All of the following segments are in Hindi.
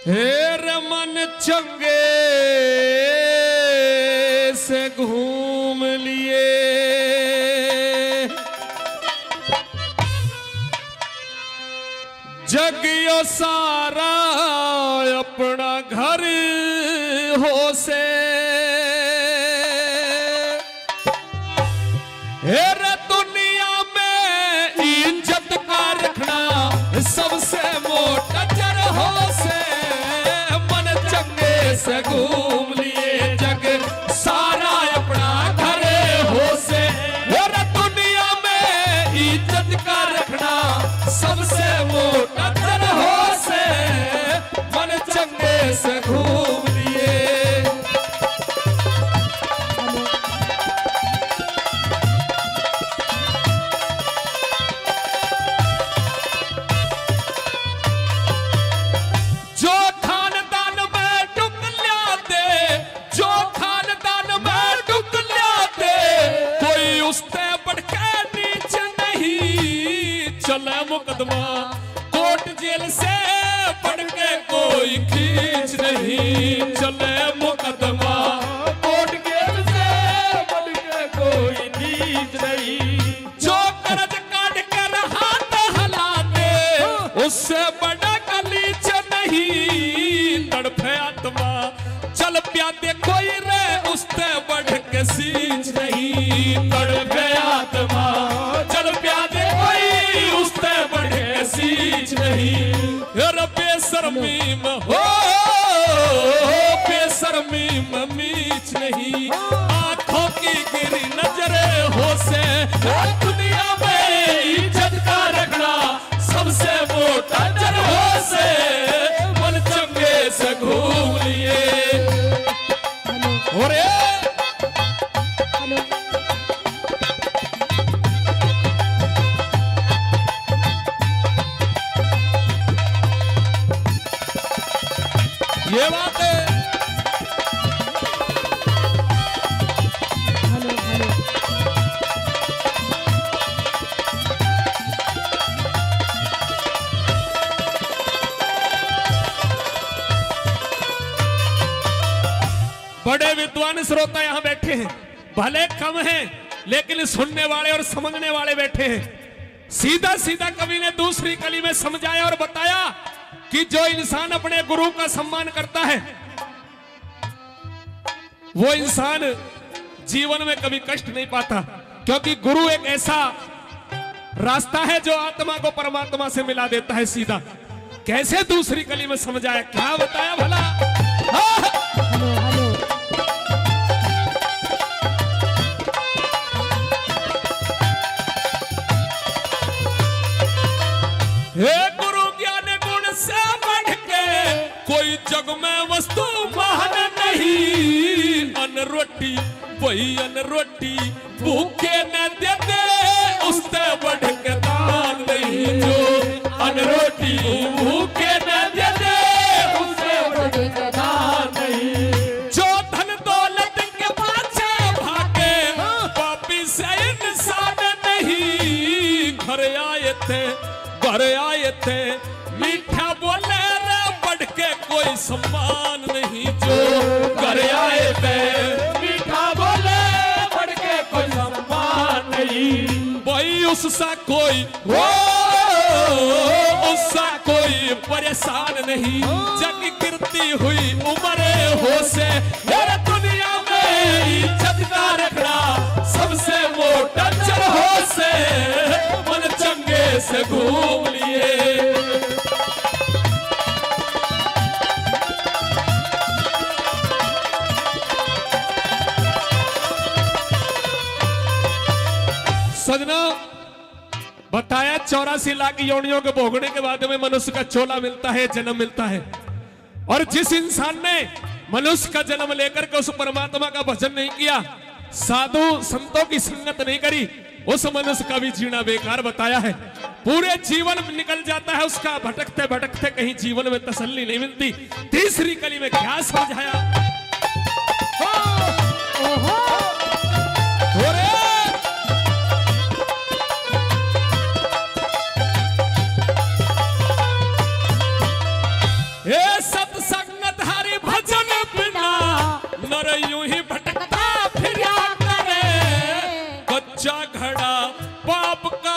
हेर मन चंगे से घूम लिए, जग यो सारा अपना घर हो से। हेर दुनिया में इज्जत का रखना सबसे मोटा जर हो से। मन चंगे से घूम लिए, जग सारा अपना घर हो से। हेर दुनिया में इज्जत का रखना सबसे मोटा जर हो से। मन चंगे से घूम लिए। चले मुकदमा कोर्ट जेल से बढ़ के कोई खींच नहीं। चले मुकदमा कोर्ट जेल से बढ़ के कोई खींच नहीं। जो कर्ज काट कर हाथ हिलाते उससे बड़ा गलीच नहीं। तड़फे आत्मा चल प्यादे कोई रे उससे बढ़ के सींच नहीं। तड़फे आत्मा चल प्यादे सींच नहीं। बेशर्मी में हो बेशर्मी में मीच नहीं। आंखों की गिरी नजरे हो से। दुनिया में इज्जत का रखना सबसे मोटा जर हो से। मन चंगे से घूम लिए। और ये बात है। बड़े विद्वान श्रोता यहाँ बैठे हैं, भले कम हैं लेकिन सुनने वाले और समझने वाले बैठे हैं। सीधा सीधा कवि ने दूसरी कली में समझाया और बताया कि जो इंसान अपने गुरु का सम्मान करता है वो इंसान जीवन में कभी कष्ट नहीं पाता, क्योंकि गुरु एक ऐसा रास्ता है जो आत्मा को परमात्मा से मिला देता है सीधा। कैसे दूसरी कली में समझाया, क्या बताया भला। हे गुरु ज्ञान गुण से बढ़ के कोई जग में वस्तु महान नहीं। अन्न रोटी वही अन्न रोटी भूखे न देते उससे बढ़ के दान नहीं। जो अन्न रोटी भूखे न देते उससे बढ़ के दान नहीं। जो धन दौलत के पाछे भागे पापी से इंसान नहीं। घर आए थे मीठा बोले रे बढ़ के कोई सम्मान नहीं। जो घर आए थे मीठा बोले बढ़ के कोई सम्मान नहीं। भाई उससा कोई उससा कोई परेशान नहीं। जग गिरती हुई उम्र हो से। मेरे दुनिया में इज्जत का रखना सबसे मोटा जर हो से। मन चंगे से घूम लिए। सजना बताया 84 लाख योनियों के भोगने के बाद में मनुष्य का चोला मिलता है, जन्म मिलता है। और जिस इंसान ने मनुष्य का जन्म लेकर के उस परमात्मा का भजन नहीं किया, साधु संतों की संगत नहीं करी, उस मनुष्य का भी जीना बेकार बताया है। पूरे जीवन निकल जाता है उसका, भटकते भटकते कहीं जीवन में तसल्ली नहीं मिलती। तीसरी कली में क्या समझाया।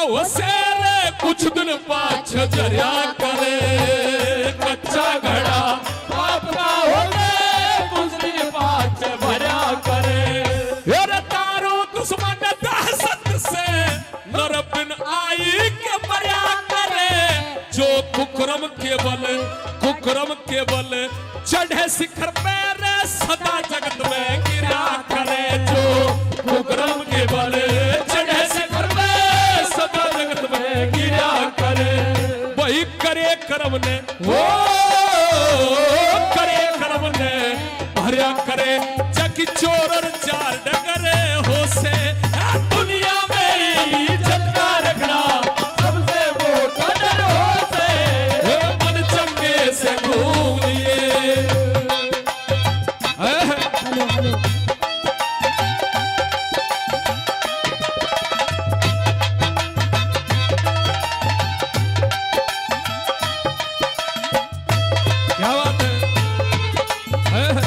हो से रे कुछ दिन पाछ जरिया करे कच्चा घड़ा बाप का हो रे कुछ दिन पाछ भरिया करे अरे तारो दुश्मन दहशत से नर बिन आई के बरिया करे जो कुकरम केवल चढ़े शिखर पे रे सदा जगत में गिरा करे जो कुकरम केवल चढ़े शिखर पे सदा जगत में गिरा करे वही करे कर्म ने वो करे कर्म ने भरिया करे जग चोर और चार डगरे हो से दुनिया में इज्जत का रखना सबसे मोटा डर हो से मन चंगे से घूम लिए क्या बात है?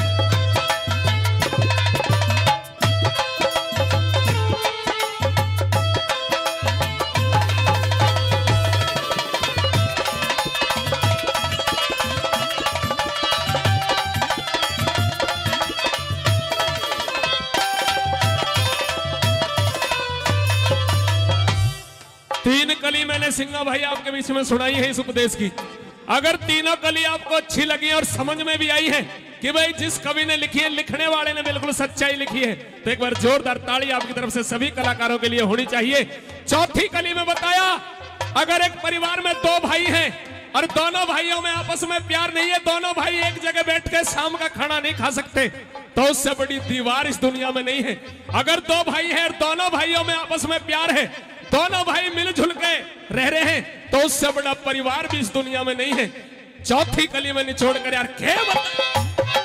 3 कली मैंने सिंगा भाई आपके बीच में सुनाई है इस उपदेश की। अगर तीनों कली आपको अच्छी लगी और समझ में भी आई है कि भाई जिस कवि ने लिखी है, लिखने वाले ने बिल्कुल सच्चाई लिखी है, तो एक बार जोरदार ताली आपकी तरफ से सभी कलाकारों के लिए होनी चाहिए। चौथी कली में बताया, अगर एक परिवार में 2 भाई हैं और दोनों भाइयों में आपस में प्यार नहीं है, दोनों भाई एक जगह बैठ के शाम का खाना नहीं खा सकते, तो उससे बड़ी दीवार इस दुनिया में नहीं है। अगर 2 भाई हैं और दोनों भाइयों में आपस में प्यार है, दोनों भाई मिलजुल के रह रहे हैं, तो उससे बड़ा परिवार भी इस दुनिया में नहीं है। चौथी कली में निचोड़ कर यार क्या बता।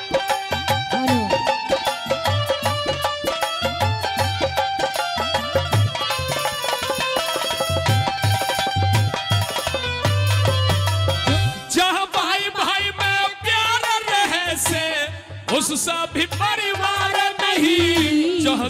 जहां भाई भाई में प्यार रहे से उससा भी परिवार नहीं। जहां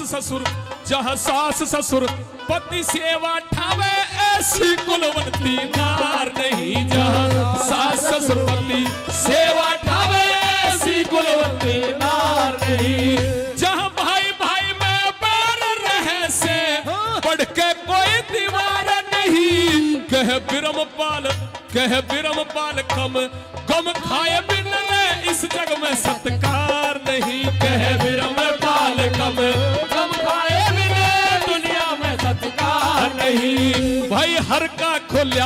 सास ससुर पति सेवा ठावे ऐसी कुलवंती नार नहीं। जहां सास ससुर पति सेवा ठावे ऐसी कुलवंती नार नहीं। जहां भाई भाई में प्यार रहे से बढ़ के कोई दीवार नहीं। कह बिरमपाल कम खाए बिन रे इस जग में सत्कार नहीं। कह बिरमपाल कम खाए बिन दुनिया में सत्कार नहीं। भाई हर का खुल्या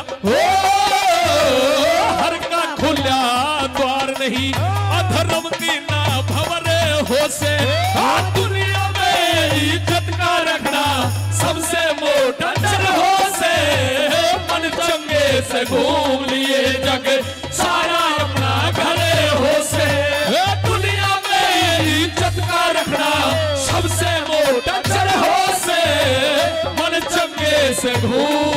द्वार नहीं। अधर्म की ना भवरे हो से दुनिया में इज्जत का रखना सबसे मोटा डर हो से। मन चंगे से घूम लिए जग सारा अपना घरे हो से। दुनिया में इज्जत का रखना सबसे मोटा डर हो से। मन चंगे से घूम